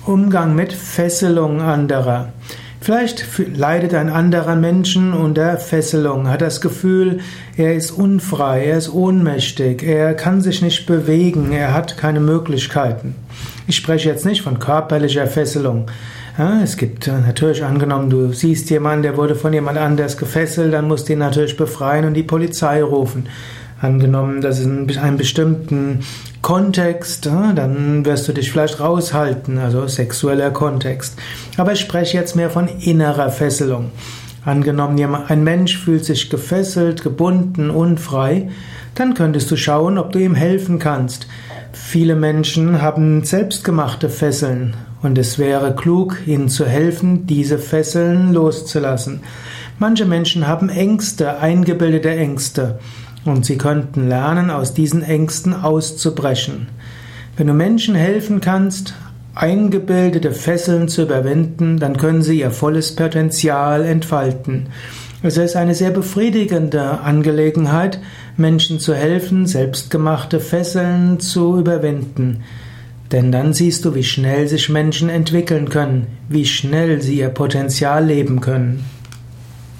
Umgang mit Fesselung anderer. Vielleicht leidet ein anderer Mensch unter Fesselung, hat das Gefühl, er ist unfrei, er ist ohnmächtig, er kann sich nicht bewegen, er hat keine Möglichkeiten. Ich spreche jetzt nicht von körperlicher Fesselung. Ja, es gibt natürlich, angenommen, du siehst jemanden, der wurde von jemand anders gefesselt, dann musst du ihn natürlich befreien und die Polizei rufen. Angenommen, das ist in einem bestimmten Kontext, dann wirst du dich vielleicht raushalten, also sexueller Kontext. Aber ich spreche jetzt mehr von innerer Fesselung. Angenommen, ein Mensch fühlt sich gefesselt, gebunden, unfrei, dann könntest du schauen, ob du ihm helfen kannst. Viele Menschen haben selbstgemachte Fesseln und es wäre klug, ihnen zu helfen, diese Fesseln loszulassen. Manche Menschen haben Ängste, eingebildete Ängste. Und sie könnten lernen, aus diesen Ängsten auszubrechen. Wenn du Menschen helfen kannst, eingebildete Fesseln zu überwinden, dann können sie ihr volles Potenzial entfalten. Es ist eine sehr befriedigende Angelegenheit, Menschen zu helfen, selbstgemachte Fesseln zu überwinden. Denn dann siehst du, wie schnell sich Menschen entwickeln können, wie schnell sie ihr Potenzial leben können.